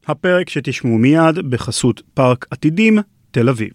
הפרק שתשמעו מיד בחסות פארק עתידים תל אביב.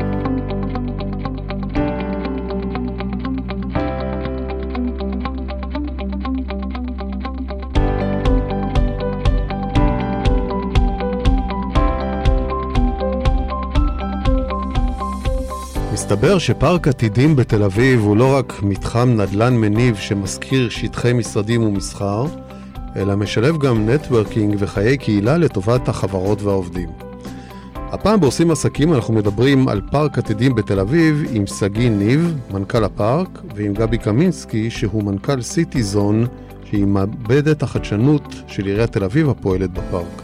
מסתבר שפארק עתידים בתל אביב הוא לא רק מתחם נדל"ן מניב שמזכיר שטחי משרדים ומסחר, אלא משלב גם נטוורקינג וחיי קהילה לטובת החברות והעובדים. הפעם בעושים עסקים אנחנו מדברים על פארק עתידים בתל אביב עם סגי ניב, מנכ"ל הפארק, ועם גבי קמינסקי שהוא מנכ"ל סיטי זון, שהיא מעבדת החדשנות של עיריית תל אביב הפועלת בפארק.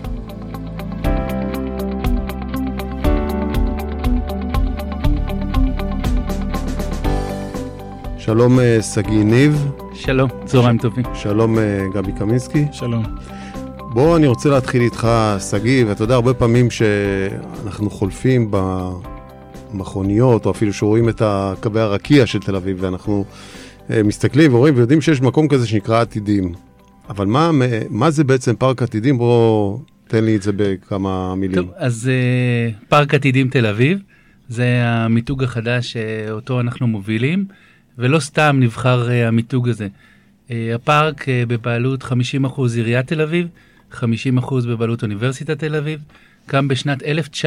שלום סגי ניב. שלום, צהריים טובים. שלום גבי קמינסקי. שלום. בוא, אני רוצה להתחיל איתך סגי, ואתה יודע, הרבה פעמים שאנחנו חולפים במכוניות, או אפילו שרואים את קווי הרקיע של תל אביב, ואנחנו מסתכלים ורואים ויודעים שיש מקום כזה שנקרא עתידים. אבל מה זה בעצם פארק עתידים? בוא, תן לי את זה בכמה מילים. טוב, אז פארק עתידים תל אביב, זה המיתוג החדש שאותו אנחנו מובילים, ולא סתם נבחר המיתוג הזה. הפארק בבעלות 50% עיריית תל אביב, 50% בבעלות אוניברסיטת תל אביב, קם בשנת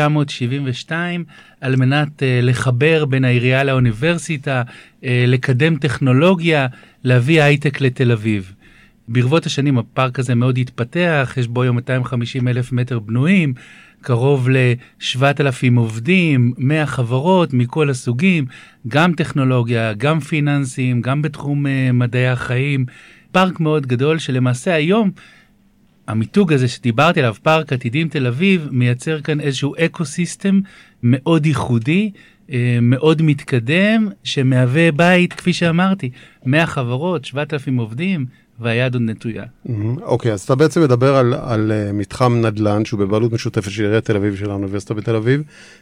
1972 על מנת לחבר בין העירייה לאוניברסיטה, לקדם טכנולוגיה, להביא הייטק לתל אביב. ברבות השנים הפארק הזה מאוד התפתח, יש בו היום 250,000 מטר בנויים, קרוב ל-7,000 עובדים, 100 חברות מכל הסוגים, גם טכנולוגיה, גם פיננסים, גם בתחום מדעי החיים. פארק מאוד גדול שלמעשה היום, המיתוג הזה שדיברתי עליו, פארק עתידים תל אביב, מייצר כאן איזשהו אקוסיסטם מאוד ייחודי, מאוד מתקדם, שמהווה בית, כפי שאמרתי, 100 חברות, 7,000 עובדים, והיד עוד נטויה. אוקיי, אז אתה בעצם מדבר על מתחם נדל"ן, שהוא בבעלות משותפת של עיריית תל אביב של האוניברסיטה בתל אביב,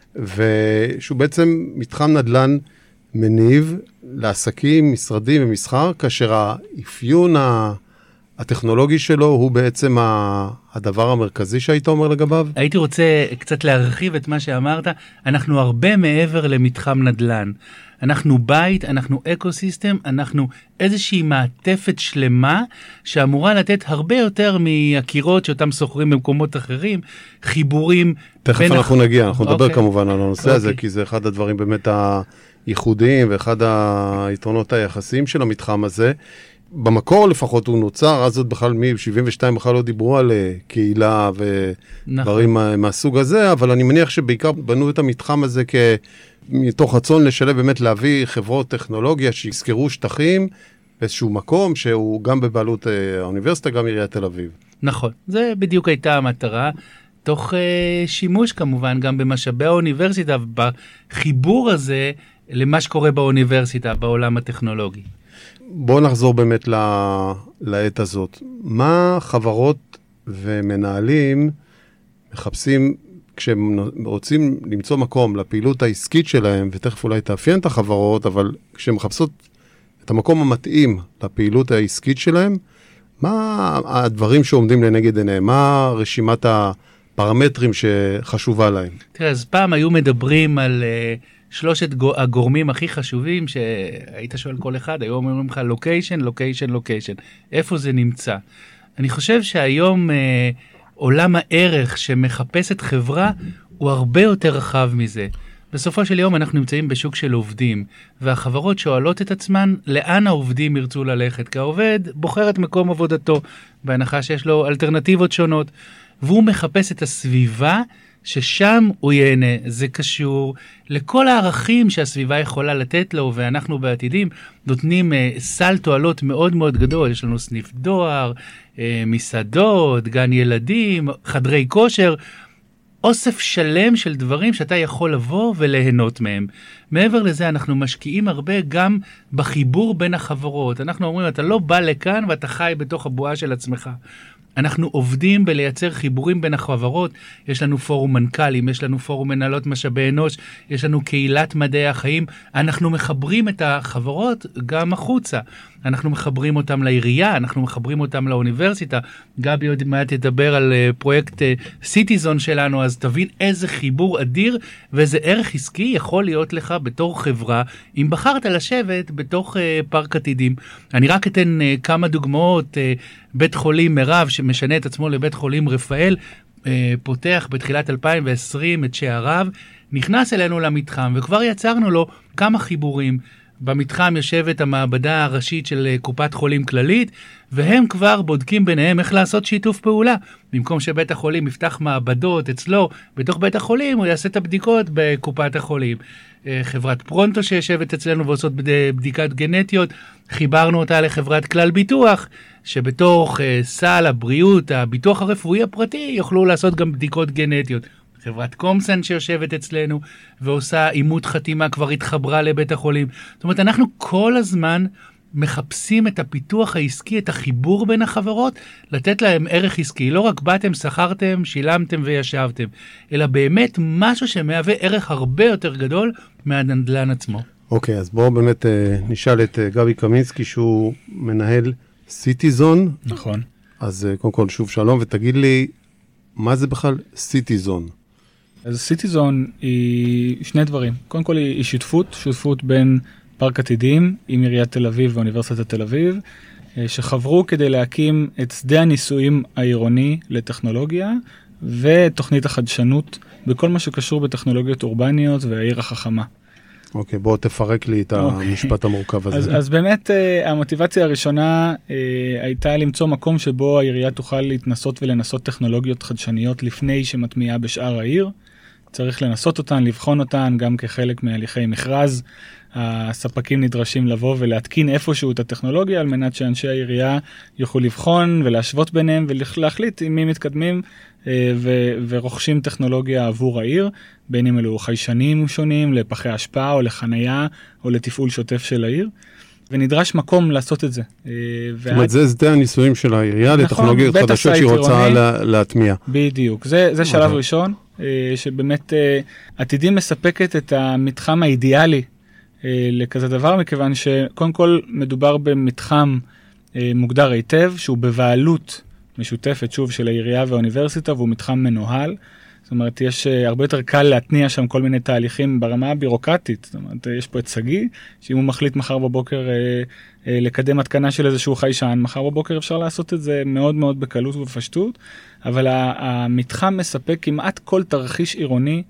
ושהוא בעצם מתחם נדל"ן מניב לעסקים, משרדים ומסחר, כאשר האפיון הטכנולוגי שלו הוא בעצם הדבר המרכזי שהיית אומר לגביו? הייתי רוצה קצת להרחיב את מה שאמרת. אנחנו הרבה מעבר למתחם נדל"ן. אנחנו בית, אנחנו אקוסיסטם, אנחנו איזושהי מעטפת שלמה שאמורה לתת הרבה יותר מהקירות שאותם סוחרים במקומות אחרים, חיבורים. תכף אנחנו נגיע, אנחנו נדבר כמובן על הנושא הזה, כי זה אחד הדברים באמת הייחודיים ואחד היתרונות היחסיים של המתחם הזה. במקור לפחות הוא נוצר, אז עוד בכלל מ-72 בכלל לא דיברו על קהילה ודברים מהסוג הזה, אבל אני מניח שבעיקר בנו את המתחם הזה מתוך רצון לשלב באמת להביא חברות טכנולוגיה שיזכרו שטחים באיזשהו מקום שהוא גם בבעלות האוניברסיטה, גם עיריית תל אביב. נכון, זה בדיוק הייתה המטרה, תוך שימוש כמובן גם במשאבי האוניברסיטה, בחיבור הזה למה שקורה באוניברסיטה, בעולם הטכנולוגי. בואו נחזור באמת לעת הזאת. מה חברות ומנהלים מחפשים כשהם רוצים למצוא מקום לפעילות העסקית שלהם, ותכף אולי תאפיין את החברות, אבל כשהם מחפשות את המקום המתאים לפעילות העסקית שלהם, מה הדברים שעומדים לנגד עיניהם? מה רשימת הפרמטרים שחשובה להם? תראה, אז פעם היו מדברים על שלושת הגורמים הכי חשובים שהיית שואל כל אחד, היום אומרים לך לוקיישן, לוקיישן, לוקיישן. איפה זה נמצא? אני חושב שהיום עולם הערך שמחפשת חברה הוא הרבה יותר רחב מזה. בסופו של יום אנחנו נמצאים בשוק של עובדים, והחברות שואלות את עצמן לאן העובדים ירצו ללכת, כי העובד בוחר את מקום עבודתו, בהנחה שיש לו אלטרנטיבות שונות, והוא מחפש את הסביבה ששם הוא ייהנה. זה קשור לכל הערכים שהסביבה יכולה לתת לו, ואנחנו בעתידים נותנים סל תועלות מאוד מאוד גדול. יש לנו סניף דואר, מסעדות, גן ילדים, חדרי כושר, אוסף שלם של דברים שאתה יכול לבוא וליהנות מהם. מעבר לזה אנחנו משקיעים הרבה גם בחיבור בין החברות. אנחנו אומרים, אתה לא בא לכאן ואתה חי בתוך הבועה של עצמך. אנחנו עובדים בלייצר חיבורים בין החברות, יש לנו פורום מנכ"לים, יש לנו פורום מנהלות משאבי אנוש, יש לנו קהילת מדעי החיים, אנחנו מחברים את החברות גם החוצה, אנחנו מחברים אותם לעירייה, אנחנו מחברים אותם לאוניברסיטה, גבי עוד מעט תדבר על פרויקט סיטיזון שלנו, אז תבין איזה חיבור אדיר ואיזה ערך עסקי יכול להיות לך בתור חברה, אם בחרת לשבת בתוך פארק עתידים. אני רק אתן כמה דוגמאות, בית חולים מירב שמשנה את עצמו לבית חולים רפאל, פותח בתחילת 2020 את שעריו, נכנס אלינו למתחם וכבר יצרנו לו כמה חיבורים. במתחם יושבת המעבדה הראשית של קופת חולים כללית, והם כבר בודקים ביניהם איך לעשות שיתוף פעולה. במקום שבית החולים יפתח מעבדות אצלו, בתוך בית החולים הוא יעשה את הבדיקות בקופת החולים. חברת פרונטו שיושבת אצלנו ועושות בדיקת גנטיות, חיברנו אותה לחברת כלל ביטוח, שבתוך סל הבריאות, הביטוח הרפואי הפרטי, יוכלו לעשות גם בדיקות גנטיות. חברת קומסן שיושבת אצלנו ועושה אימות חתימה כבר התחברה לבית החולים. זאת אומרת, אנחנו כל הזמן מחפשים את הפיתוח העסקי, את החיבור בין החברות, לתת להם ערך עסקי. לא רק באתם, שכרתם, שילמתם וישבתם, אלא באמת משהו שמהווה ערך הרבה יותר גדול מהנדל"ן עצמו. אוקיי, אז בואו באמת נשאל את גבי קמינסקי, שהוא מנהל סיטיזון. נכון. אז קודם כל שוב שלום, ותגיד לי, מה זה בכלל סיטיזון? אז סיטיזון היא שני דברים. קודם כל היא שותפות בין פארק עתידים עם עיריית תל אביב ואוניברסיטת תל אביב, שחברו כדי להקים את שדה הניסויים העירוני לטכנולוגיה, ותוכנית החדשנות בכל מה שקשור בטכנולוגיות אורבניות והעיר החכמה. אוקיי, בוא תפרק לי את המשפט המורכב הזה. אז באמת המוטיבציה הראשונה הייתה למצוא מקום שבו העירייה תוכל להתנסות ולנסות טכנולוגיות חדשניות לפני שמטמיעה בשאר העיר. צריך לנסות אותן, לבחון אותן, גם כחלק מהליכי מכרז. הספקים נדרשים לבוא ולהתקין איפשהו את הטכנולוגיה, על מנת שאנשי העירייה יוכלו לבחון ולהשוות ביניהם ולהחליט עם מי מתקדמים ורוכשים טכנולוגיה עבור העיר, בין אם אלו חיישנים שונים, לפחי השפעה או לחנייה או לתפעול שוטף של העיר. ונדרש מקום לעשות את זה. זאת אומרת, זה שדה הניסויים של העירייה לטכנולוגיות חדשות שהיא רוצה להטמיע. בדיוק, זה שלב ראשון, שבאמת עתידים מספקת את המתחם האידיאלי לכזה דבר, מכיוון שקודם כל מדובר במתחם מוגדר היטב, שהוא בבעלות משותפת, שוב, של העירייה והאוניברסיטה, והוא מתחם מנוהל. זאת אומרת, יש הרבה יותר קל להתניע שם כל מיני תהליכים ברמה הבירוקרטית. זאת אומרת, יש פה את סגי, שאם הוא מחליט מחר בבוקר לקדם התקנה של איזשהו חיישן, מחר בבוקר אפשר לעשות את זה מאוד מאוד בקלות ובפשטות, אבל המתחם מספק כמעט כל תרחיש עירוני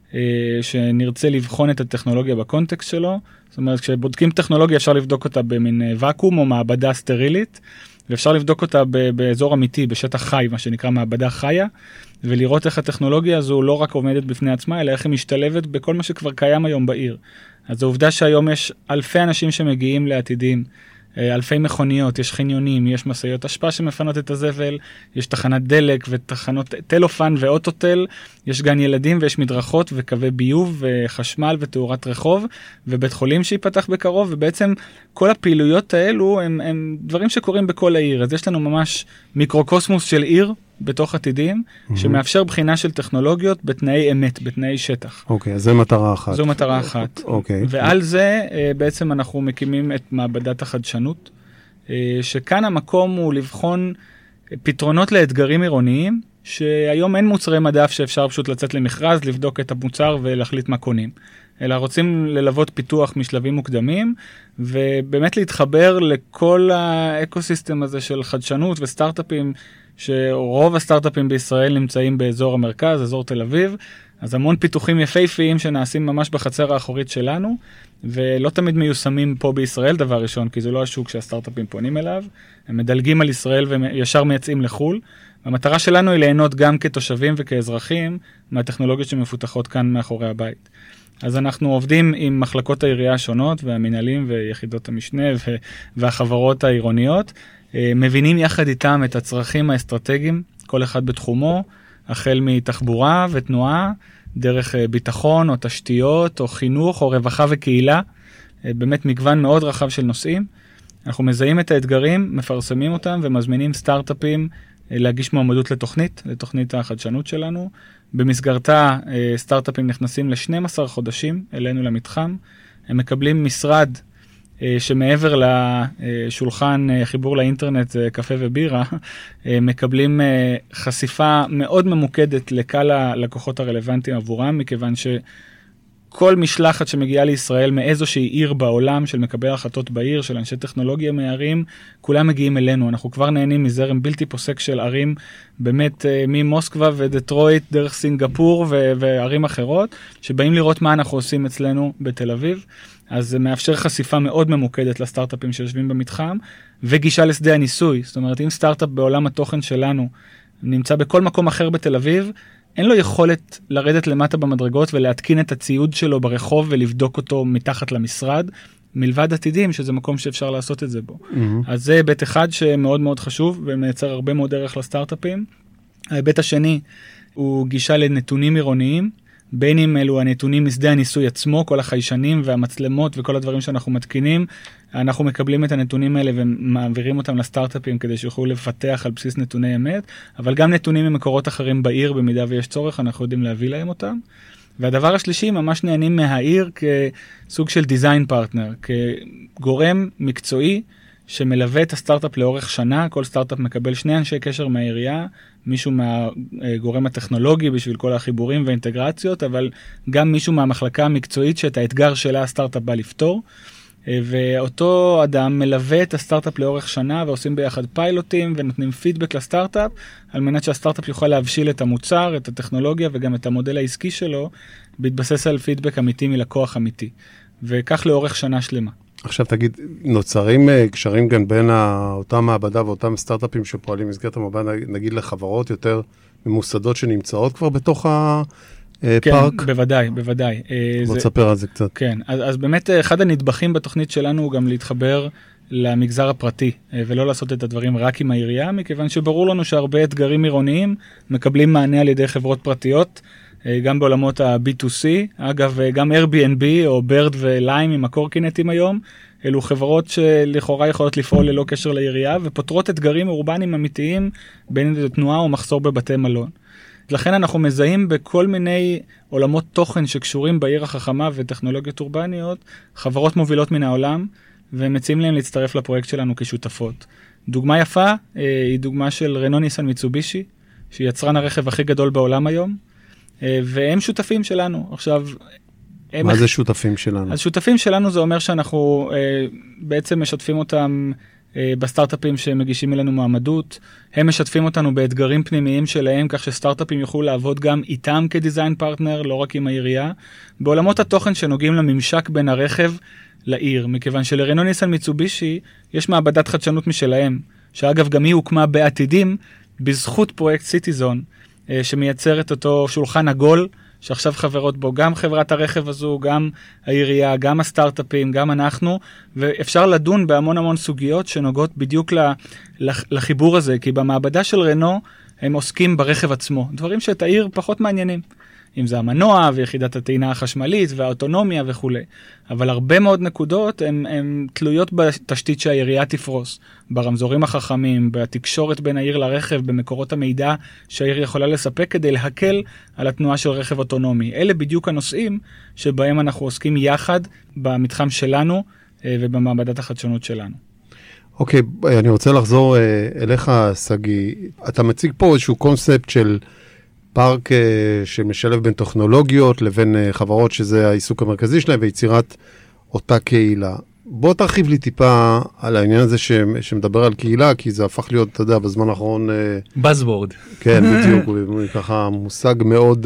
שנרצה לבחון את הטכנולוגיה בקונטקסט שלו. זאת אומרת, כשבודקים טכנולוגיה אפשר לבדוק אותה במין וקום או מעבדה סטרילית, ואפשר לבדוק אותה באזור אמיתי, בשטח חי, מה שנקרא מעבדה חיה, ולראות איך הטכנולוגיה הזו לא רק עומדת בפני עצמה, אלא איך היא משתלבת בכל מה שכבר קיים היום בעיר. אז העובדה שהיום יש אלפי אנשים שמגיעים לעתידים, אלפי מכוניות, יש חניונים, יש מסעיות אשפה שמפנות את הזבל, יש תחנת דלק ותחנות טלופן ואוטוטל, יש גן ילדים ויש מדרכות וקווי ביוב וחשמל ותאורת רחוב, ובית חולים שיפתח בקרוב, ובעצם כל הפעילויות האלו הם דברים שקורים בכל העיר. אז יש לנו ממש מיקרוקוסמוס של עיר בתוך עתידים, שמאפשר בחינה של טכנולוגיות בתנאי אמת, בתנאי שטח. אוקיי, אז זו מטרה אחת. זו מטרה אחת. אוקיי. ועל זה בעצם אנחנו מקימים את מעבדת החדשנות, שכאן המקום הוא לבחון פתרונות לאתגרים עירוניים, שהיום אין מוצרי מדף שאפשר פשוט לצאת למכרז, לבדוק את המוצר ולהחליט מה קונים. אלא רוצים ללוות פיתוח משלבים מוקדמים, ובאמת להתחבר לכל האקוסיסטם הזה של חדשנות וסטארט-אפים, שרוב הסטארט-אפים בישראל נמצאים באזור המרכז, אזור תל אביב, אז המון פיתוחים יפהפיים שנעשים ממש בחצר האחורית שלנו, ולא תמיד מיושמים פה בישראל דבר ראשון, כי זה לא השוק שהסטארט-אפים פונים אליו, הם מדלגים על ישראל וישר מייצאים לחול, והמטרה שלנו היא ליהנות גם כתושבים וכאזרחים מהטכנולוגיות שמפותחות כאן מאחורי הבית. אז אנחנו עובדים עם מחלקות העירייה השונות, והמנהלים ויחידות המשנה והחברות העירוניות, מבינים יחד איתם את הצרכים האסטרטגיים, כל אחד בתחומו, החל מתחבורה ותנועה, דרך ביטחון או תשתיות או חינוך או רווחה וקהילה, באמת מגוון מאוד רחב של נושאים. אנחנו מזהים את האתגרים, מפרסמים אותם ומזמינים סטארט-אפים להגיש מועמדות לתוכנית החדשנות שלנו. במסגרתה סטארט-אפים נכנסים ל-12 חודשים אלינו למתחם. הם מקבלים משרד שמעבר לשולחן חיבור לאינטרנט, קפה ובירה, מקבלים חשיפה מאוד ממוקדת לקהל הלקוחות הרלוונטיים עבורם, מכיוון שכל משלחת שמגיעה לישראל מאיזושהי עיר בעולם, של מקבל החלטות בעיר, של אנשי טכנולוגיה מערים, כולם מגיעים אלינו. אנחנו כבר נהנים מזרם בלתי פוסק של ערים, באמת ממוסקבה ודטרויט, דרך סינגפור וערים אחרות, שבאים לראות מה אנחנו עושים אצלנו בתל אביב. אז זה מאפשר חשיפה מאוד ממוקדת לסטארט-אפים שיושבים במתחם, וגישה לשדה הניסוי. זאת אומרת, אם סטארט-אפ בעולם התוכן שלנו נמצא בכל מקום אחר בתל אביב, אין לו יכולת לרדת למטה במדרגות ולהתקין את הציוד שלו ברחוב ולבדוק אותו מתחת למשרד, מלבד עתידים, שזה מקום שאפשר לעשות את זה בו. אז זה היבט אחד שמאוד מאוד חשוב, ומייצר הרבה מאוד ערך לסטארט-אפים. ההיבט השני הוא גישה לנתונים עירוניים, בין אם אלו הנתונים משדה הניסוי עצמו, כל החיישנים והמצלמות וכל הדברים שאנחנו מתקינים, אנחנו מקבלים את הנתונים האלה ומעבירים אותם לסטארט-אפים כדי שיוכלו לפתח על בסיס נתוני אמת, אבל גם נתונים ממקורות אחרים בעיר, במידה ויש צורך, אנחנו יודעים להביא להם אותם. והדבר השלישי, ממש נהנים מהעיר כסוג של דיזיין פרטנר, כגורם מקצועי שמלווה את הסטארט-אפ לאורך שנה. כל סטארט-אפ מקבל 2 אנשי קשר מהעירייה, מישהו מהגורם הטכנולוגי בשביל כל החיבורים והאינטגרציות, אבל גם מישהו מהמחלקה המקצועית שאת האתגר שלה הסטארט-אפ בא לפתור. ואותו אדם מלווה את הסטארט-אפ לאורך שנה, ועושים ביחד פיילוטים ונותנים פידבק לסטארט-אפ, על מנת שהסטארט-אפ יוכל להבשיל את המוצר, את הטכנולוגיה וגם את המודל העסקי שלו, בהתבסס על פידבק אמיתי מלקוח אמיתי. וכך לאורך שנה שלמה. עכשיו תגיד, נוצרים קשרים גם בין אותה מעבדה ואותם סטארט-אפים שפועלים במסגרת המעבדה, נגיד לחברות יותר ממוסדות שנמצאות כבר בתוך הפארק? כן, בוודאי. בוא תספר על זה קצת. כן, אז באמת אחד הנדבכים בתוכנית שלנו הוא גם להתחבר למגזר הפרטי, ולא לעשות את הדברים רק עם העירייה, מכיוון שברור לנו שהרבה אתגרים עירוניים מקבלים מענה על ידי חברות פרטיות, גם בעולמות ה-B2C, אגב, גם Airbnb או Bird וליים עם הקורקינטים היום, אלו חברות שלכאורה יכולות לפעול ללא קשר לעירייה, ופותרות אתגרים אורבניים אמיתיים, בין אם זה תנועה או מחסור בבתי מלון. לכן אנחנו מזהים בכל מיני עולמות תוכן שקשורים בעיר החכמה וטכנולוגיות אורבניות, חברות מובילות מן העולם, ומציעים להם להצטרף לפרויקט שלנו כשותפות. דוגמה יפה היא דוגמה של רנו ניסן מיצובישי, שהיא יצרן הרכב הכי גדול בעולם היום, והם שותפים שלנו. עכשיו, מה זה שותפים שלנו? אז שותפים שלנו זה אומר שאנחנו בעצם משתפים אותם בסטארט-אפים שמגישים אלינו מועמדות, הם משתפים אותנו באתגרים פנימיים שלהם, כך שסטארט-אפים יוכלו לעבוד גם איתם כדיזיין פרטנר, לא רק עם העירייה, בעולמות התוכן שנוגעים לממשק בין הרכב לעיר, מכיוון שלרנו ניסן מיצובישי יש מעבדת חדשנות משלהם, שאגב גם היא הוקמה בעתידים, בזכות פרויקט סיטיזון, שמייצר את אותו שולחן עגול, שעכשיו חברות בו גם חברת הרכב הזו, גם העירייה, גם הסטארט-אפים, גם אנחנו, ואפשר לדון בהמון המון סוגיות שנוגעות בדיוק לחיבור הזה, כי במעבדה של רנו הם עוסקים ברכב עצמו, דברים שאת העיר פחות מעניינים. אם זה המנוע ויחידת הטעינה החשמלית והאוטונומיה וכו'. אבל הרבה מאוד נקודות הן תלויות בתשתית שהעירייה תפרוס, ברמזורים החכמים, בתקשורת בין העיר לרכב, במקורות המידע שהעיר יכולה לספק כדי להקל על התנועה של רכב אוטונומי. אלה בדיוק הנושאים שבהם אנחנו עוסקים יחד במתחם שלנו ובמעבדת החדשנות שלנו. אוקיי, אני רוצה לחזור אליך, סגי. אתה מציג פה איזשהו קונספט של פארק שמשלב בין טכנולוגיות לבין חברות שזה העיסוק המרכזי שלהם ויצירת אותה קהילה. בוא תרחיב לי טיפה על העניין הזה שמדבר על קהילה, כי זה הפך להיות, אתה יודע, בזמן האחרון Buzzword. כן, בדיוק, ככה מושג מאוד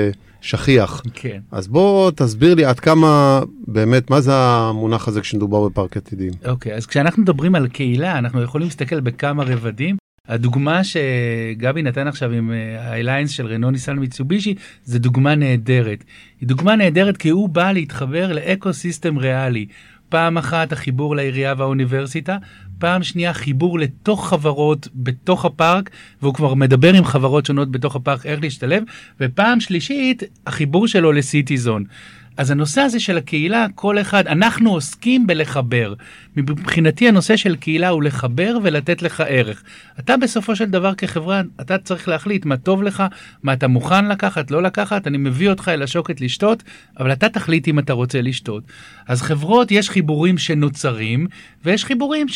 שכיח. כן. אז בוא תסביר לי עד כמה באמת, מה זה המונח הזה כשנדובר בפארק עתידים? אוקיי, אז כשאנחנו מדברים על קהילה, אנחנו יכולים להסתכל בכמה רבדים. הדוגמה שגבי נתן עכשיו עם האליינס של רנו ניסן מיצובישי, זה דוגמה נהדרת. היא דוגמה נהדרת כי הוא בא להתחבר לאקוסיסטם ריאלי. פעם אחת החיבור לעירייה והאוניברסיטה, פעם שנייה חיבור לתוך חברות בתוך הפארק, והוא כבר מדבר עם חברות שונות בתוך הפארק איך להשתלב, ופעם שלישית החיבור שלו לסיטיזון. אז הנושא הזה של הקהילה, כל אחד, אנחנו עוסקים בלחבר. מבחינתי הנושא של קהילה הוא לחבר ולתת לך ערך. אתה בסופו של דבר כחברה, אתה צריך להחליט מה טוב לך, מה אתה מוכן לקחת, לא לקחת, אני מביא אותך אל השוקת לשתות, אבל אתה תחליט אם אתה רוצה לשתות. אז חברות, יש חיבורים שנוצרים, ויש חיבורים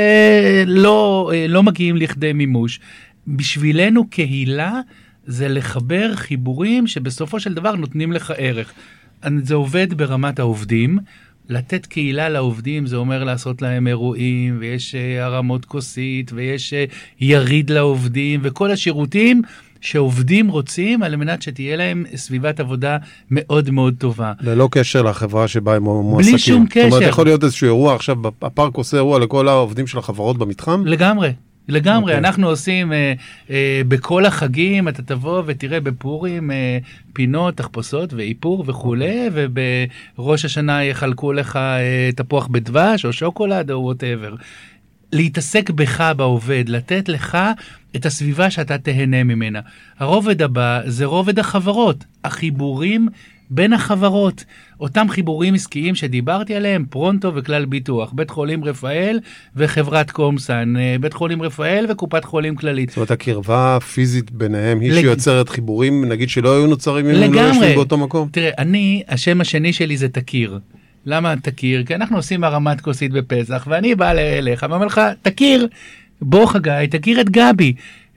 שלא מגיעים לכדי מימוש. בשבילנו קהילה זה לחבר חיבורים שבסופו של דבר נותנים לך ערך. זה עובד ברמת העובדים, לתת קהילה לעובדים זה אומר לעשות להם אירועים, ויש הרמות כוסית, ויש יריד לעובדים, וכל השירותים שעובדים רוצים על מנת שתהיה להם סביבת עבודה מאוד מאוד טובה. ללא קשר לחברה שבה הם מועסקים. בלי שום קשר. זאת אומרת, יכול להיות איזשהו אירוע, עכשיו הפארק עושה אירוע לכל העובדים של החברות במתחם? לגמרי, אנחנו עושים בכל החגים, אתה תבוא ותראה בפורים פינות, תחפושות ואיפור וכולי, ובראש השנה יחלקו לך תפוח בדבש או שוקולד או whatever. להתעסק בך בעובד, לתת לך את הסביבה שאתה תהנה ממנה. הרובד הבא זה רובד החברות, החיבורים בין החברות, אותם חיבורים עסקיים שדיברתי עליהם, פרונטו וכלל ביטוח, בית חולים רפאל וחברת קומסן, בית חולים רפאל וקופת חולים כללית. זאת אומרת, הקרבה הפיזית ביניהם היא שיוצרת חיבורים, נגיד שלא היו נוצרים אם הם לא יושבים באותו מקום? תראה, השם השני שלי זה תכיר. למה תכיר? כי אנחנו עושים הרמת כוסית בפסח, ואני בא אליך ואומר לך, תכיר, בוא חגי, תכיר את גבי.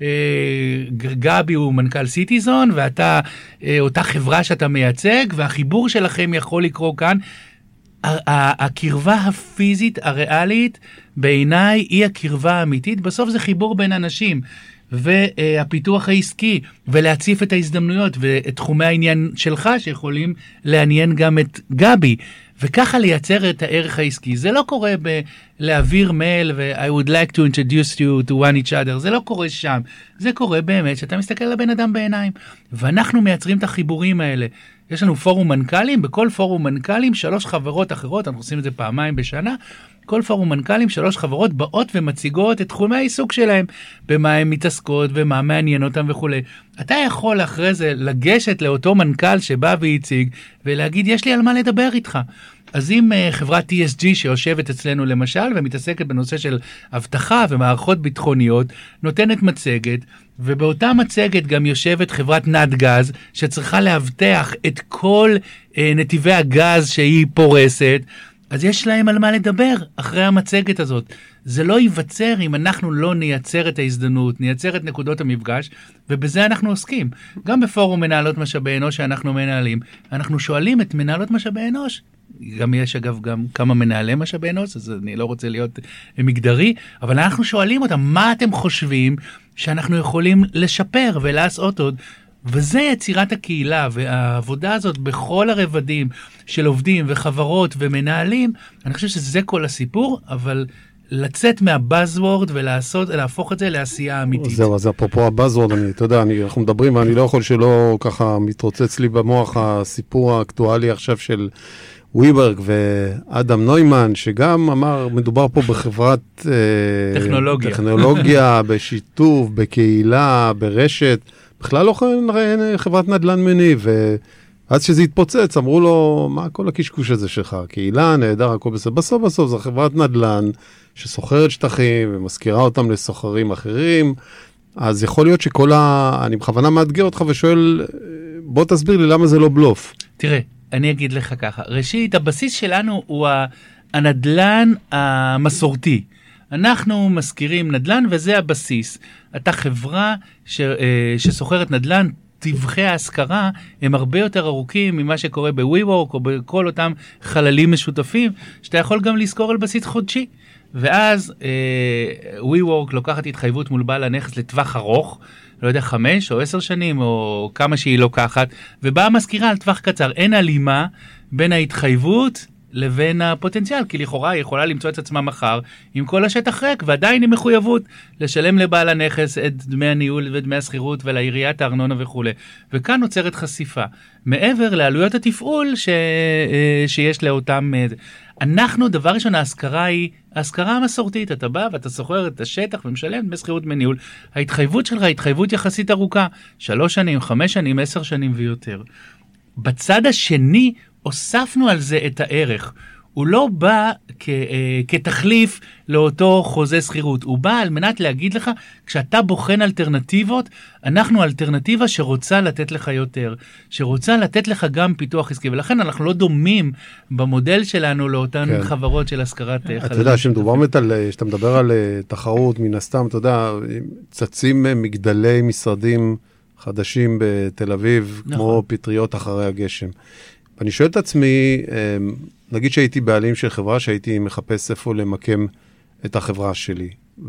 גבי הוא מנכ"ל סיטיזון, ואתה, אותה חברה שאתה מייצג, והחיבור שלכם יכול לקרוא כאן. הקרבה הפיזית, הריאלית, בעיניי היא הקרבה האמיתית. בסוף זה חיבור בין אנשים, והפיתוח העסקי, ולהציף את ההזדמנויות, ואת תחומי העניין שלך, שיכולים לעניין גם את גבי. וככה לייצר את הערך העסקי. זה לא קורה להעביר מייל ו-I would like to introduce you to one each other. זה לא קורה שם. זה קורה באמת שאתה מסתכל לבן אדם בעיניים. ואנחנו מייצרים את החיבורים האלה. יש לנו פורום מנכ"לים, בכל פורום מנכ"לים 3 חברות אחרות, אנחנו עושים את זה פעמיים בשנה, כל פורום מנכ"לים 3 חברות באות ומציגות את תחומי העיסוק שלהם, במה הם מתעסקות ומה מעניין אותם וכו'. אתה יכול אחרי זה לגשת לאותו מנכ"ל שבא והציג, ולהגיד יש לי על מה לדבר איתך. אז אם חברת TSG שיושבת אצלנו למשל, ומתעסקת בנושא של אבטחה ומערכות ביטחוניות, נותנת מצגת, ובאותה מצגת גם יושבת חברת נתגז, שצריכה להבטח את כל נתיבי הגז שהיא פורסת, אז יש להם על מה לדבר אחרי המצגת הזאת. זה לא ייווצר אם אנחנו לא נייצר את ההזדמנות, נייצר את נקודות המפגש, ובזה אנחנו עוסקים. גם בפורום מנהלות משאבי אנוש שאנחנו מנהלים, אנחנו שואלים את מנהלות משאבי אנוש, גם יש אגב גם כמה מנהלי משאבי אנוש, אז אני לא רוצה להיות מגדרי, אבל אנחנו שואלים אותם, מה אתם חושבים שאנחנו יכולים לשפר ולעשות עוד? וזה יצירת הקהילה, והעבודה הזאת בכל הרבדים של עובדים וחברות ומנהלים, אני חושב שזה כל הסיפור, אבל לצאת מהבאזוורד ולהפוך את זה לעשייה אמיתית. זהו, אז אפרופו הבאזוורד, אתה יודע, אנחנו מדברים, ואני לא יכול שלא ככה מתרוצץ לי במוח הסיפור האקטואלי עכשיו של וויברג ואדם נוימן, שגם אמר, מדובר פה בחברת טכנולוגיה, בשיתוף, בקהילה, ברשת, בכלל לא חברת נדל"ן מניב, ואז שזה התפוצץ, אמרו לו, מה כל הקשקוש הזה שלך? קהילה, נהדר, הכל בסדר. בסוף זו חברת נדל"ן שסוחרת שטחים ומזכירה אותם לסוחרים אחרים, אז יכול להיות אני בכוונה מאתגר אותך ושואל, בוא תסביר לי למה זה לא בלוף. תראה, אני אגיד לך ככה, ראשית, הבסיס שלנו הוא הנדל"ן המסורתי. אנחנו מזכירים נדל"ן וזה הבסיס. אתה חברה שסוחרת נדל"ן, טווחי ההשכרה הם הרבה יותר ארוכים ממה שקורה ב-WeWork או בכל אותם חללים משותפים, שאתה יכול גם לזכור על בסיס חודשי. ואז WeWork לוקחת התחייבות מול בעל הנכס לטווח ארוך, לא יודע, 5 או 10 שנים או כמה שהיא לוקחת, ובאה מזכירה על טווח קצר. אין הלימה בין ההתחייבות לבין הפוטנציאל, כי לכאורה היא יכולה למצוא את עצמה מחר עם כל השטח ריק, ועדיין היא מחויבות לשלם לבעל הנכס את דמי הניהול ודמי הסחירות ולעיריית הארנונה וכו'. וכאן נוצרת חשיפה. מעבר לעלויות התפעול שיש לאותם... אנחנו, דבר ראשון, ההשכרה היא ההשכרה המסורתית. אתה בא ואתה סוחר את השטח ומשלם דמי סחירות מניהול. ההתחייבות שלך היא התחייבות יחסית ארוכה. 3 שנים, 5 שנים, 10 שנים ויותר. בצד השני הוספנו על זה את הערך. הוא לא בא כתחליף לאותו חוזה שכירות, הוא בא על מנת להגיד לך, כשאתה בוחן אלטרנטיבות, אנחנו אלטרנטיבה שרוצה לתת לך יותר, שרוצה לתת לך גם פיתוח עסקי, ולכן אנחנו לא דומים במודל שלנו לאותן כן. חברות של השכרת חללים. אתה יודע, שאתה מדבר על תחרות, מן הסתם, אתה יודע, צצים מגדלי משרדים חדשים בתל אביב, נכון. כמו פטריות אחרי הגשם. ואני שואל את עצמי, נגיד שהייתי בעלים של חברה, שהייתי מחפש איפה למקם את החברה שלי.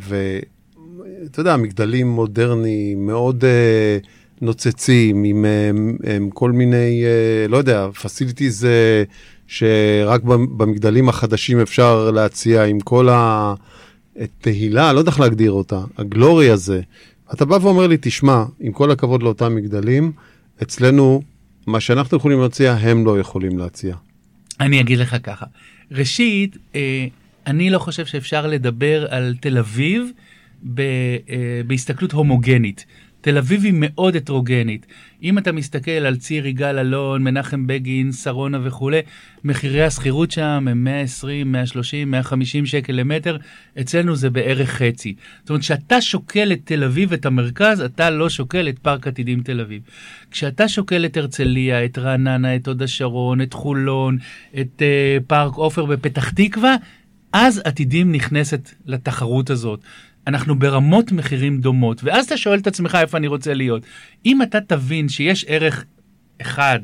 ואתה יודע, מגדלים מודרניים, מאוד נוצצים, עם כל מיני, לא יודע, פסיליטיז שרק במגדלים החדשים אפשר להציע, עם כל התהילה, לא יודע איך להגדיר אותה, הגלורי הזה. אתה בא ואומר לי, תשמע, עם כל הכבוד לאותם מגדלים, אצלנו, מה שאנחנו יכולים להציע, הם לא יכולים להציע. אני אגיד לך ככה. ראשית, אני לא חושב שאפשר לדבר על תל אביב בהסתכלות הומוגנית. תל אביב היא מאוד הטרוגנית. אם אתה מסתכל על ציר יגאל אלון, מנחם בגין, שרונה וכו', מחירי השכירות שם הם 120, 130, 150 שקל למטר, אצלנו זה בערך חצי. זאת אומרת, כשאתה שוקל את תל אביב, את המרכז, אתה לא שוקל את פארק עתידים תל אביב. כשאתה שוקל את הרצליה, את רעננה, את הוד השרון, את חולון, את פארק עופר בפתח תקווה, אז עתידים נכנסת לתחרות הזאת. אנחנו ברמות מחירים דומות, ואז אתה שואל את עצמך איפה אני רוצה להיות. אם אתה תבין שיש ערך אחד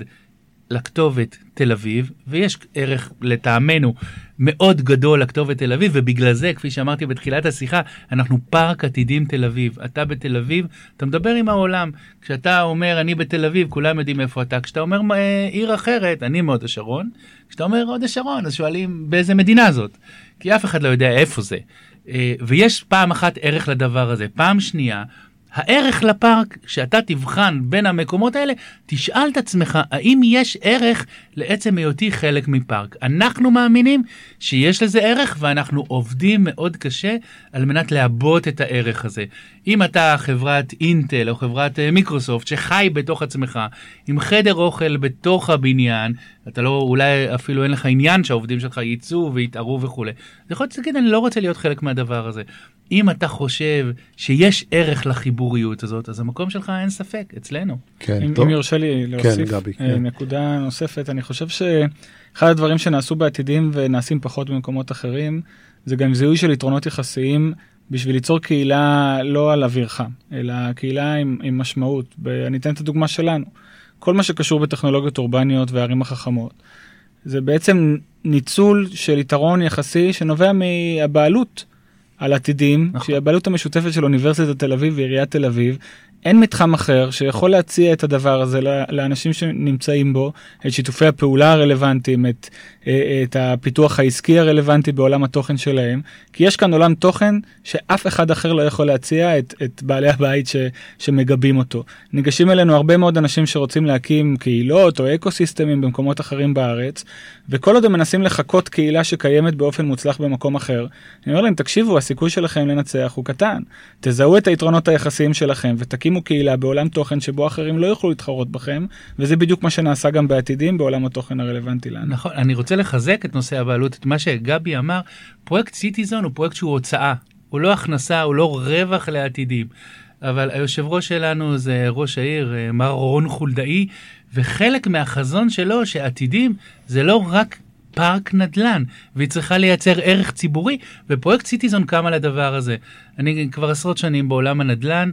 לכתובת תל אביב, ויש ערך לטעמנו מאוד גדול לכתובת תל אביב, ובגלל זה, כפי שאמרתי בתחילת השיחה, אנחנו פארק עתידים תל אביב. אתה בתל אביב, אתה מדבר עם העולם. כשאתה אומר אני בתל אביב, כולם יודעים איפה אתה. כשאתה אומר עיר אחרת, אני מהוד השרון. כשאתה אומר הוד השרון, אז שואלים באיזה מדינה זאת. כי אף אחד לא יודע איפה זה. ויש פעם אחת ערך לדבר הזה. פעם שנייה, הערך לפארק, שאתה תבחן בין המקומות האלה, תשאל את עצמך, האם יש ערך לעצם היותי חלק מפארק? אנחנו מאמינים שיש לזה ערך, ואנחנו עובדים מאוד קשה על מנת לעבות את הערך הזה. אם אתה חברת אינטל או חברת מיקרוסופט שחי בתוך עצמך, עם חדר אוכל בתוך הבניין, אתה לא, אולי אפילו אין לך עניין שהעובדים שלך ייצאו ויתארו וכו'. זה יכול להגיד, אני לא רוצה להיות חלק מהדבר הזה. אם אתה חושב שיש ערך לחיבוריות הזאת, אז המקום שלך אין ספק, אצלנו. כן, אם יורשה לי להוסיף נקודה נוספת, אני חושב שאחד הדברים שנעשו בעתידים ונעשים פחות במקומות אחרים, זה גם זיהוי של יתרונות יחסיים בשביל ליצור קהילה לא על אוויר חם, אלא קהילה עם משמעות. אני אתן את הדוגמה שלנו. כל מה שקשור בטכנולוגיות אורבניות והערים החכמות, זה בעצם ניצול של יתרון יחסי שנובע מהבעלות על עתידים, שהיא הבעלות המשותפת של אוניברסיטת תל אביב ועיריית תל אביב. אין מתחם אחר שיכול להציע את הדבר הזה לאנשים שנמצאים בו, את שיתופי הפעולה הרלוונטיים, את הפיתוח העסקי הרלוונטי בעולם התוכן שלהם, כי יש כאן עולם תוכן שאף אחד אחר לא יכול להציע את בעלי הבית שמגבים אותו. ניגשים אלינו הרבה מאוד אנשים שרוצים להקים קהילות או אקוסיסטמים במקומות אחרים בארץ, וכל עוד הם מנסים לחכות קהילה שקיימת באופן מוצלח במקום אחר, אני אומר להם, תקשיבו, הסיכוי שלכם לנצח הוא קטן. תזהו את היתרונות היחסיים שלכם ותקימו קהילה בעולם תוכן שבו אחרים לא יוכלו להתחרות בכם, וזה בדיוק מה שנעשה גם בעתידים בעולם התוכן הרלוונטי לנו. נכון, אני רוצה לחזק את נושא הבעלות, את מה שגבי אמר, פרויקט סיטיזון הוא פרויקט שהוא הוצאה, הוא לא הכנסה, הוא לא רווח לעתידים, אבל היושב ראש שלנו זה ראש העיר, מר רון חולדאי, וחלק מהחזון שלו שעתידים זה לא רק פארק נדל"ן, והיא צריכה לייצר ערך ציבורי, ופרויקט סיטיזון קם על הדבר הזה. אני כבר עשרות שנים בעולם הנדל"ן,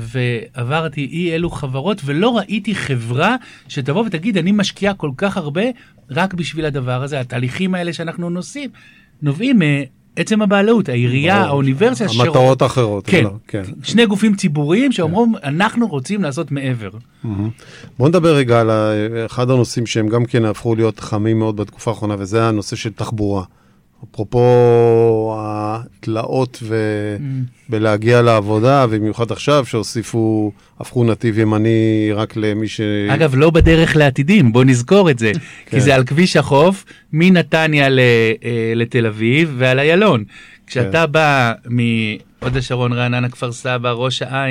ועברתי אי אלו חברות, ולא ראיתי חברה שתבוא ותגיד, אני משקיעה כל כך הרבה, רק בשביל הדבר הזה. התהליכים האלה שאנחנו נובעים מעצם הבעלות, העירייה, האוניברסיטה. המטרות האחרות. כן, שני גופים ציבוריים שאומרים, אנחנו רוצים לעשות מעבר. בואו נדבר רגע על אחד הנושאים שהם גם כן הפכו להיות חמים מאוד בתקופה האחרונה, וזה הנושא של תחבורה. אפרופו התלאות בלהגיע לעבודה, ובמיוחד עכשיו שהוסיפו, הפכו נתיב ימני רק למי ש... אגב, לא בדרך לעתידים, בוא נזכור את זה, כי זה על כביש החוף, מנתניה לתל אביב ועל איילון. כשאתה בא מהוד השרון, רעננה, כפר סבא, ראש העין,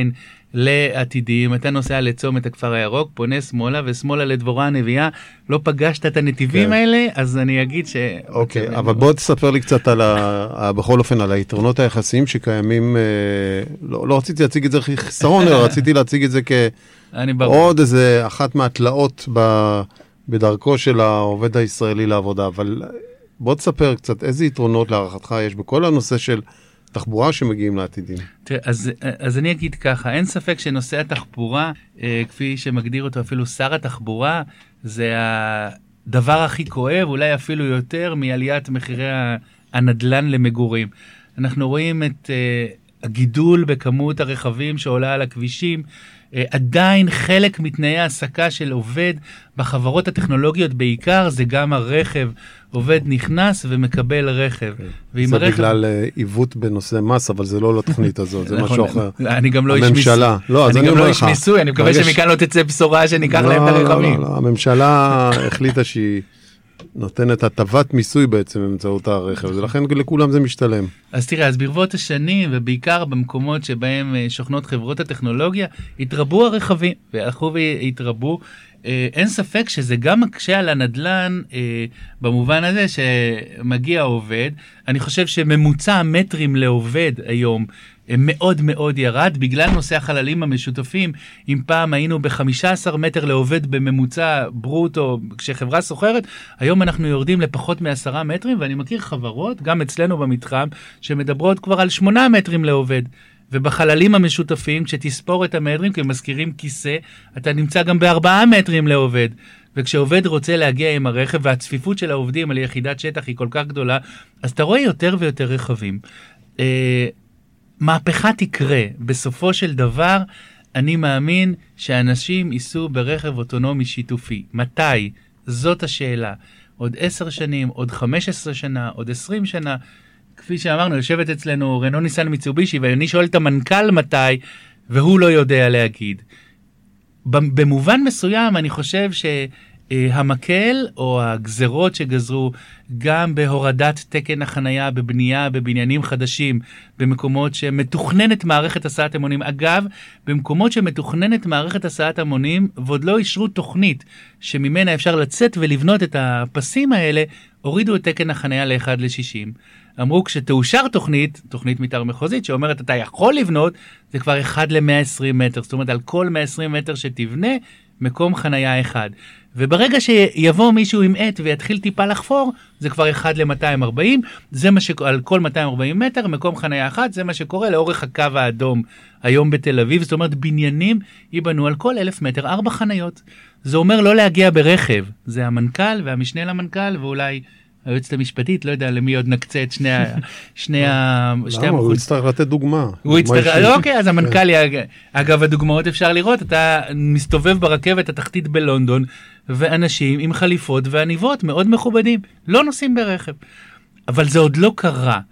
לעתידים, אתה נוסע לצומת הכפר הירוק, פונה שמאלה ושמאלה לדבורה הנביאה, לא פגשת את הנתיבים האלה, אז אני אגיד ש... אוקיי, אבל בוא תספר לי קצת בכל אופן על היתרונות היחסיים שקיימים, לא רציתי להציג את זה חיסרון, אלא רציתי להציג את זה כעוד איזה אחת מהתלאות בדרכו של העובד הישראלי לעבודה, אבל בוא תספר קצת איזה יתרונות להערכתך יש בכל הנושא של תחבורה שמגיעים לעתידים. תראה, אז אני אגיד ככה, אין ספק שנושא התחבורה, כפי שמגדיר אותו אפילו שר התחבורה, זה הדבר הכי כואב, אולי אפילו יותר מעליית מחירי הנדלן למגורים. אנחנו רואים את הגידול בכמות הרכבים שעולה על הכבישים, עדיין חלק מתנאי העסקה של עובד בחברות הטכנולוגיות בעיקר, זה גם הרכב. עובד נכנס ומקבל רכב. זה בגלל עיוות בנושא מס, אבל זה לא לתוכנית הזאת, זה משהו אחר. אני גם לא איש מיסוי. אני גם לא איש מיסוי, אני מקווה שמכאן לא תצא בשורה שניקח להם את הרכבים. הממשלה החליטה שהיא נותנת הטבת מיסוי בעצם באמצעות הרכב, ולכן לכולם זה משתלם. אז תראה, אז ברבות השנים, ובעיקר במקומות שבהם שוכנות חברות הטכנולוגיה, התרבו הרכבים, והלכו והתרבו. אין ספק שזה גם מקשה על הנדלן במובן הזה שמגיע עובד. אני חושב שממוצע המטרים לעובד היום מאוד מאוד ירד, בגלל נושא החללים המשותפים. אם פעם היינו ב-15 מטר לעובד בממוצע ברוטו כשחברה סוחרת, היום אנחנו יורדים לפחות מ10 מטרים, ואני מכיר חברות, גם אצלנו במתחם, שמדברות כבר על 8 מטרים לעובד. ובחללים המשותפים, כשתספור את המטרים, כי מזכירים כיסא, אתה נמצא גם ב4 מטרים לעובד. וכשעובד רוצה להגיע עם הרכב, והצפיפות של העובדים על יחידת שטח היא כל כך גדולה, אז אתה רואה יותר ויותר רכבים. מהפכה תקרה. בסופו של דבר, אני מאמין שאנשים ייסעו ברכב אוטונומי שיתופי. מתי? זאת השאלה. עוד 10 שנים, עוד 15 שנה, עוד 20 שנה, כפי שאמרנו, יושבת אצלנו רנו ניסן מיצובישי, ואני שואל את המנכ"ל מתי, והוא לא יודע להגיד. במובן מסוים, אני חושב שהמקל, או הגזרות שגזרו, גם בהורדת תקן החנייה, בבנייה, בבניינים חדשים, במקומות שמתוכננת מערכת הסעת המונים. אגב, במקומות שמתוכננת מערכת הסעת המונים, ועוד לא אישרו תוכנית, שממנה אפשר לצאת ולבנות את הפסים האלה, הורידו את תקן החנייה ל1:60. אמרו, כשתאושר תוכנית מתאר מחוזית, שאומרת, אתה יכול לבנות, זה כבר 1:120 מטר. זאת אומרת, על כל 120 מטר שתבנה, מקום חנייה אחד. וברגע שיבוא מישהו עם עט ויתחיל טיפה לחפור, זה כבר 1:240. זה מה על כל 240 מטר, מקום חנייה אחד, זה מה שקורה לאורך הקו האדום היום בתל אביב. זאת אומרת, בניינים ייבנו על כל 1,000 מטר 4 חניות. זה אומר לא להגיע ברכב. זה המנכ"ל והמשנה למנכ"ל, ואולי היועצת המשפטית, לא יודע למי עוד נקצה את שני למה? הוא יצטרך לתת דוגמה. אוקיי, אז המנכ"ל, אגב, הדוגמאות אפשר לראות, אתה מסתובב ברכבת התחתית בלונדון, ואנשים עם חליפות ועניבות מאוד מכובדים, לא נוסעים ברכב. אבל זה עוד לא קרה,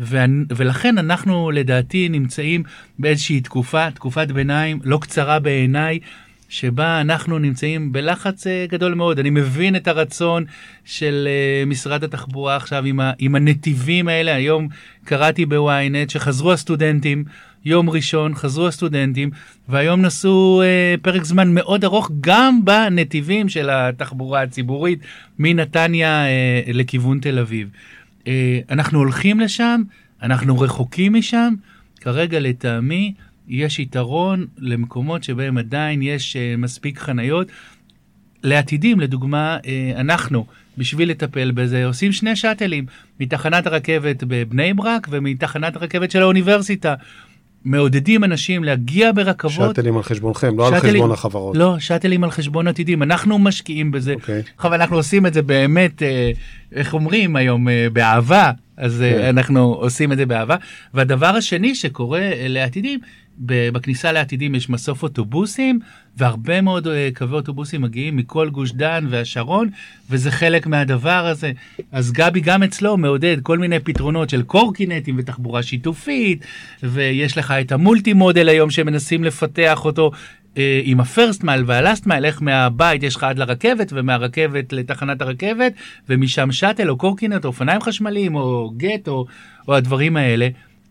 ולכן אנחנו לדעתי נמצאים באיזושהי תקופת ביניים, לא קצרה בעיניי, שבה אנחנו נמצאים בלחץ גדול מאוד. אני מבין את הרצון של משרד התחבורה עכשיו עם הנתיבים האלה. היום קראתי בוויינט שחזרו הסטודנטים, יום ראשון חזרו הסטודנטים, והיום נסעו פרק זמן מאוד ארוך גם בנתיבים של התחבורה הציבורית, מנתניה לכיוון תל אביב. אנחנו הולכים לשם, אנחנו רחוקים משם, כרגע לטעמי, יש יתרון למקומות שבהם עדיין יש מספיק חניות. לעתידים, לדוגמה, אנחנו, בשביל לטפל בזה, עושים 2 שאטלים, מתחנת הרכבת בבני ברק ומתחנת הרכבת של האוניברסיטה. מעודדים אנשים להגיע ברכבות. שאטלים על חשבונכם, לא על חשבון החברות. לא, שאטלים על חשבון עתידים. אנחנו משקיעים בזה. אבל אנחנו עושים את זה באמת, איך אומרים היום, באהבה. אז אנחנו עושים את זה באהבה. והדבר השני שקורה לעתידים, בכניסה לעתידים יש מסוף אוטובוסים, והרבה מאוד קווי אוטובוסים מגיעים מכל גוש דן והשרון, וזה חלק מהדבר הזה. אז גבי גם אצלו מעודד כל מיני פתרונות של קורקינטים ותחבורה שיתופית, ויש לך את המולטי מודל היום שמנסים לפתח אותו, עם הפרסט מייל והלאסט מייל, איך מהבית יש לך עד לרכבת, ומהרכבת לתחנת הרכבת, ומשם שטל או קורקינט או אופניים חשמליים או גט או הדברים האלה.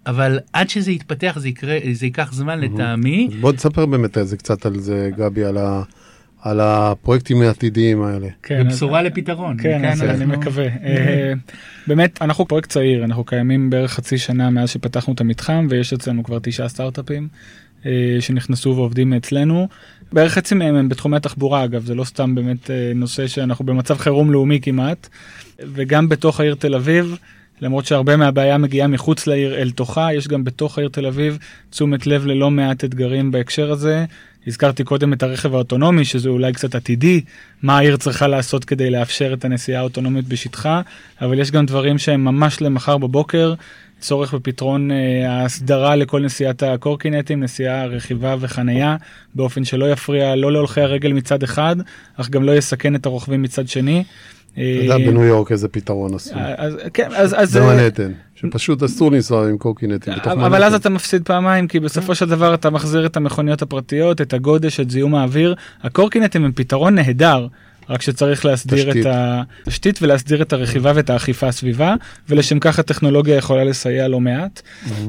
אבל עד שזה יתפתח זה ייקח זמן לטעמי. בוא תספר באמת איזה קצת על זה, גבי, על הפרויקטים העתידיים האלה. ובשורה לפתרון. כן, אני מקווה. באמת, אנחנו פרויקט צעיר, אנחנו קיימים בערך חצי שנה מאז שפתחנו את המתחם, ויש אצלנו כבר 9 סטארט-אפים שנכנסו ועובדים אצלנו. בערך חצי מהם הם בתחומי התחבורה, אגב, זה לא סתם באמת נושא שאנחנו במצב חירום לאומי כמעט, וגם בתוך העיר תל אביב, למרות שהרבה מהבעיה מגיעה מחוץ לעיר אל תוכה, יש גם בתוך העיר תל אביב תשומת לב ללא מעט אתגרים בהקשר הזה. הזכרתי קודם את הרכב האוטונומי, שזה אולי קצת עתידי, מה העיר צריכה לעשות כדי לאפשר את הנסיעה האוטונומית בשטחה, אבל יש גם דברים שהם ממש למחר בבוקר, צורך בפתרון ההסדרה לכל נסיעת הקורקינטים, נסיעה רכיבה וחנייה, באופן שלא יפריע לא להולכי הרגל מצד אחד, אך גם לא יסכן את הרוכבים מצד שני. אתה יודע בניו יורק איזה פתרון עשו. זה מנהטן, שפשוט אסור לנסוע עם קורקינטים. אבל אז אתה מפסיד פעמיים, כי בסופו של דבר אתה מחזיר את המכוניות הפרטיות, את הגודש, את זיהום האוויר. הקורקינטים הם פתרון נהדר, רק שצריך להסדיר את התשתית ולהסדיר את הרכיבה ואת האכיפה הסביבה, ולשם כך הטכנולוגיה יכולה לסייע לא מעט.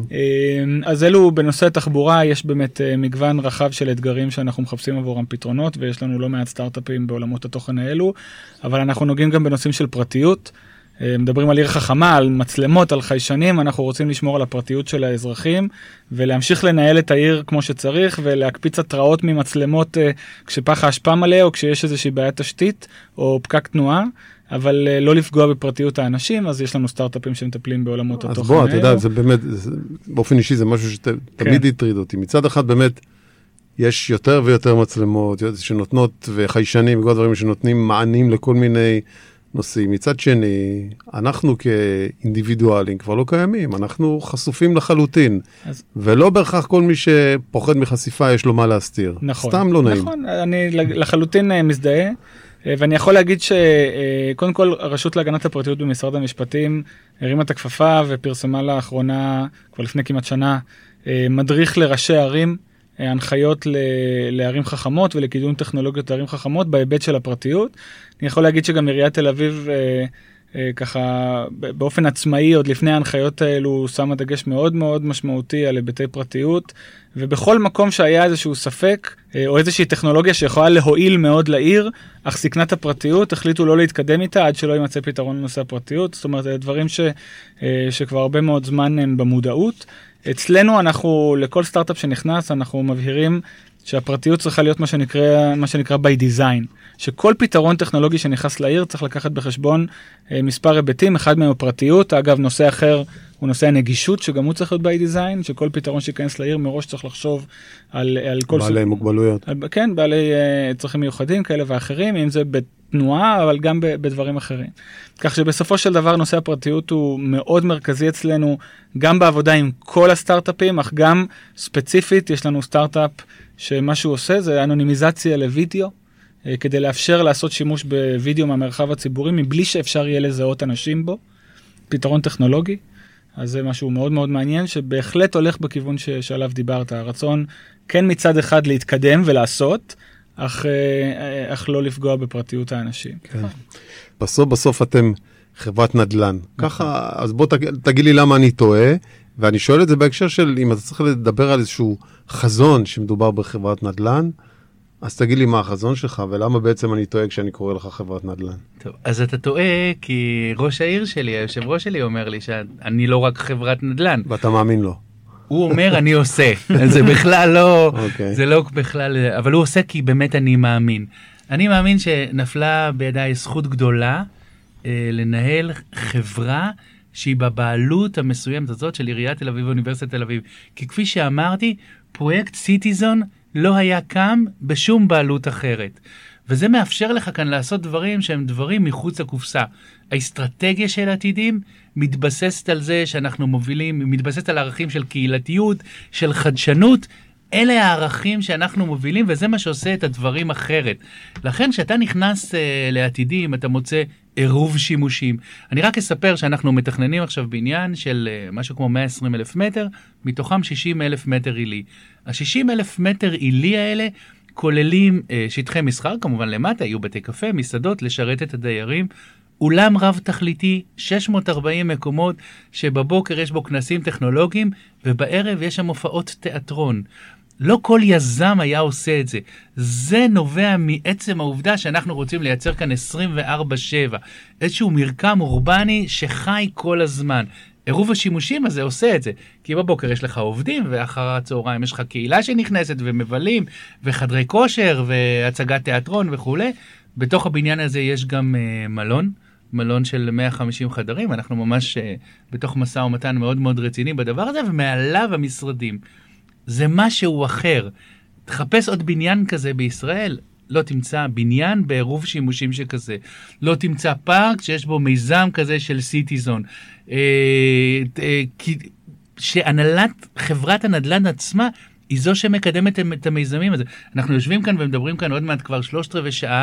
אז אלו בנושא התחבורה, יש באמת מגוון רחב של אתגרים שאנחנו מחפשים עבורם פתרונות, ויש לנו לא מעט סטארט-אפים בעולמות התוכן האלו, אבל אנחנו נוגעים גם בנושאים של פרטיות, מדברים על עיר חכמה, על מצלמות, על חיישנים, אנחנו רוצים לשמור על הפרטיות של האזרחים, ולהמשיך לנהל את העיר כמו שצריך, ולהקפיץ התראות ממצלמות כשפח האשפה מלא, או כשיש איזושהי בעיית תשתית, או פקק תנועה, אבל לא לפגוע בפרטיות האנשים, אז יש לנו סטארט-אפים שמטפלים בעולמות התוכן. אז בוא, אתה יודע, זה באמת, באופן אישי זה משהו שתמיד יטריד אותי. מצד אחד באמת, יש יותר ויותר מצלמות שנותנות, וחיישנים, וכל הדברים שנותנים מענים לכל מיני נושאים. מצד שני, אנחנו כאינדיבידואלים כבר לא קיימים, אנחנו חשופים לחלוטין, ולא בהכרח כל מי שפוחד מחשיפה יש לו מה להסתיר. נכון. סתם לא נעים. נכון, אני לחלוטין מזדהה, ואני יכול להגיד שקודם כל הרשות להגנת הפרטיות במשרד המשפטים הרימה את הכפפה ופרסמה לאחרונה, כבר לפני כמעט שנה, מדריך לראשי ערים, הנחיות לערים חכמות ולקידום טכנולוגיות לערים חכמות בהיבט של הפרטיות. אני יכול להגיד שגם עיריית תל אביב ככה באופן עצמאי עוד לפני ההנחיות האלו שמה דגש מאוד מאוד משמעותי על היבטי פרטיות, ובכל מקום שהיה איזשהו ספק או איזושהי טכנולוגיה שיכולה להועיל מאוד לעיר, אך סיכנת הפרטיות, החליטו לא להתקדם איתה עד שלא יימצא פתרון לנושא הפרטיות. זאת אומרת, זה דברים שכבר הרבה מאוד זמן הם במודעות. אצלנו אנחנו, לכל סטארט-אפ שנכנס, אנחנו מבהירים שהפרטיות צריכה להיות מה שנקרא by design, שכל פתרון טכנולוגי שנכנס לעיר צריך לקחת בחשבון מספר היבטים, אחד מהם הפרטיות, אגב נושא אחר הוא נושא הנגישות, שגם הוא צריך להיות by design, שכל פתרון שיכנס לעיר מראש צריך לחשוב על כל בעלי מוגבלויות. כן, בעלי צרכים מיוחדים כאלה ואחרים, אם זה בתנועה, אבל גם בדברים אחרים. כך שבסופו של דבר נושא הפרטיות הוא מאוד מרכזי אצלנו, גם בעבודה עם כל הסטארט-אפים, אך גם ספציפית יש לנו סטארט-אפ שמה שהוא עושה זה אנונימיזציה לוידאו, כדי לאפשר לעשות שימוש בוידאו מהמרחב הציבורי, מבלי שאפשר יהיה לזהות אנשים בו, פתרון טכנולוגי. אז זה משהו מאוד מאוד מעניין, שבהחלט הולך בכיוון שעליו דיברת. הרצון כן מצד אחד להתקדם ולעשות, אך לא לפגוע בפרטיות האנשים. כן. בסוף אתם חברת נדל"ן. ככה, אז בוא תגיד לי למה אני טועה, ואני שואל את זה בהקשר של, אם אתה צריך לדבר על איזשהו חזון שמדובר בחברת נדל"ן, אז תגיד לי מה החזון שלך, ולמה בעצם אני טועה כשאני קורא לך חברת נדל"ן. טוב, אז אתה טועה, כי ראש העיר שלי, היושב ראש שלי אומר לי שאני לא רק חברת נדל"ן. ואתה מאמין לו. הוא אומר, אני עושה. זה בכלל לא, זה לא בכלל, אבל הוא עושה כי באמת אני מאמין. אני מאמין שנפלה בידיי זכות גדולה לנהל חברה שהיא בבעלות המסוימת הזאת של עיריית תל אביב ואוניברסיטת תל אביב. כי כפי שאמרתי, פרויקט סיטיזון לא היה קם בשום בעלות אחרת. וזה מאפשר לך כאן לעשות דברים שהם דברים מחוץ לקופסה. האסטרטגיה של עתידים מתבססת על זה שאנחנו מובילים, מתבססת על ערכים של קהילתיות, של חדשנות. אלה הערכים שאנחנו מובילים, וזה מה שעושה את הדברים אחרת. לכן, כשאתה נכנס לעתידים, אתה מוצא עירוב שימושים. אני רק אספר שאנחנו מתכננים עכשיו בעניין של משהו כמו 120,000 מטר, מתוכם 60,000 מטר עילי. ה-60,000 מטר עילי האלה כוללים שטחי מסחר, כמובן למטה, יהיו בתי קפה, מסעדות, לשרת את הדיירים. אולם רב תכליתי, 640 מקומות, שבבוקר יש בו כנסים טכנולוגיים, ובערב יש שם הופעות תיאטרון. לא כל יזם היה עושה את זה. זה נובע מעצם העובדה שאנחנו רוצים לייצר כאן 24/7. איזשהו מרקם אורבני שחי כל הזמן. עירוב השימושים הזה עושה את זה. כי בבוקר יש לך עובדים, ואחר הצהריים יש לך קהילה שנכנסת ומבלים, וחדרי כושר, והצגת תיאטרון וכו'. בתוך הבניין הזה יש גם מלון של 150 חדרים. אנחנו ממש בתוך מסע ומתן מאוד מאוד רציני בדבר הזה, ומעליו המשרדים. זה משהו אחר. תחפש עוד בניין כזה בישראל, לא תמצא בניין בעירוב שימושים שכזה. לא תמצא פארק שיש בו מיזם כזה של סיטיזון. שהנהלת חברת הנדל"ן עצמה היא זו שמקדמת את המיזמים הזה. אנחנו יושבים כאן ומדברים כאן עוד מעט כבר 3/4 שעה,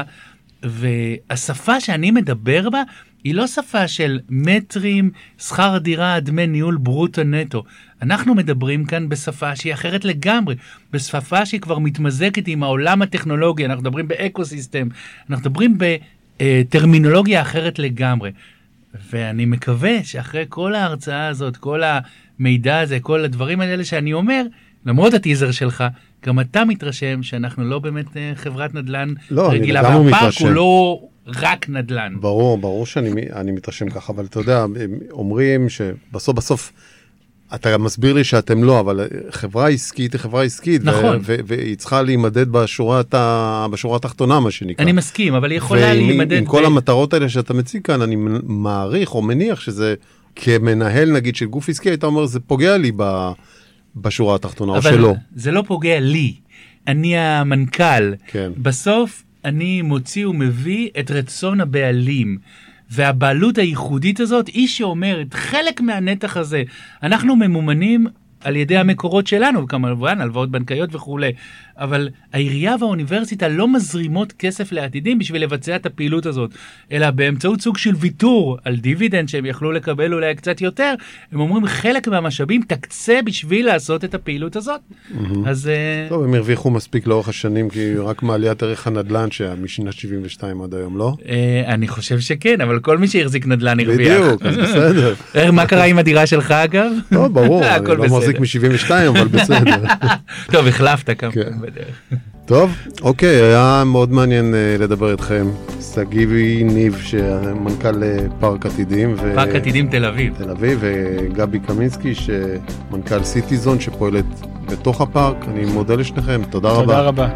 והשפה שאני מדבר בה היא לא שפה של מטרים, שכר דירה, דמי ניהול ברוטו נטו. אנחנו מדברים כאן בשפה שהיא אחרת לגמרי, בשפה שהיא כבר מתמזגת עם העולם הטכנולוגי, אנחנו מדברים באקוסיסטם, אנחנו מדברים בטרמינולוגיה אחרת לגמרי. ואני מקווה שאחרי כל ההרצאה הזאת, כל המידע הזה, כל הדברים האלה שאני אומר, למרות הטיזר שלך, גם אתה מתרשם שאנחנו לא באמת חברת נדל"ן רגילה, והפארק הוא לא רק נדל"ן. ברור שאני מתרשם ככה, אבל אתה יודע, אומרים שבסוף אתה מסביר לי שאתם לא, אבל חברה עסקית היא חברה עסקית, נכון. והיא צריכה להימדד בשורה התחתונה, מה שנקרא. אני מסכים, אבל היא יכולה להימדד... עם כל המטרות האלה שאתה מציג כאן, אני מעריך או מניח שזה כמנהל, נגיד, של גוף עסקי, אתה אומר, זה פוגע לי בשורה התחתונה, או שלא. אבל זה לא פוגע לי. אני המנכ"ל. כן. בסוף אני מוציא ומביא את רצון הבעלים. והבעלות הייחודית הזאת היא שאומרת, חלק מהנתח הזה, אנחנו ממומנים על ידי המקורות שלנו, כמובן, הלוואות בנקאיות וכו'. אבל העירייה והאוניברסיטה לא מזרימות כסף לעתידים בשביל לבצע את הפעילות הזאת, אלא באמצעות סוג של ויתור על דיבידנד שהם יכלו לקבל אולי קצת יותר, הם אומרים חלק מהמשאבים תקצה בשביל לעשות את הפעילות הזאת. אז... טוב, הם הרוויחו מספיק לאורך השנים, כי רק מעליית ערך הנדל"ן משנת 72 עד היום, לא? אני חושב שכן, אבל כל מי שהחזיק נדל"ן הרוויח. בדיוק, אז בסדר. מה קרה עם הדירה שלך אגב? לא, ברור, אני לא מחזיק מ-72, אבל בסדר. טוב, החלפת כמה פעמים בדרך. טוב, אוקיי, היה מאוד מעניין לדבר איתכם. סגיבי ניב, שמנכ"ל פארק עתידים. פארק עתידים תל אביב. תל אביב, וגבי קמינסקי, שמנכ"ל סיטיזון, שפועלת בתוך הפארק. אני מודה לשניכם, תודה רבה. תודה רבה.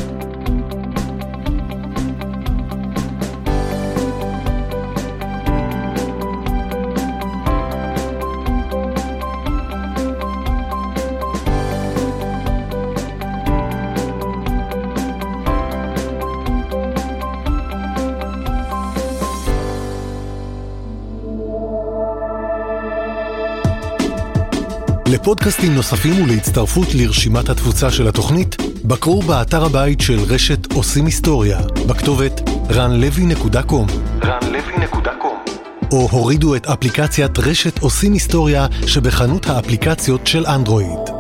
לפודקאסטים נוספים ולהצטרפות לרשימת התפוצה של התוכנית, בקרו באתר הבית של רשת עושים היסטוריה, בכתובת ranlevy.com או הורידו את אפליקציית רשת עושים היסטוריה שבחנות האפליקציות של אנדרואיד.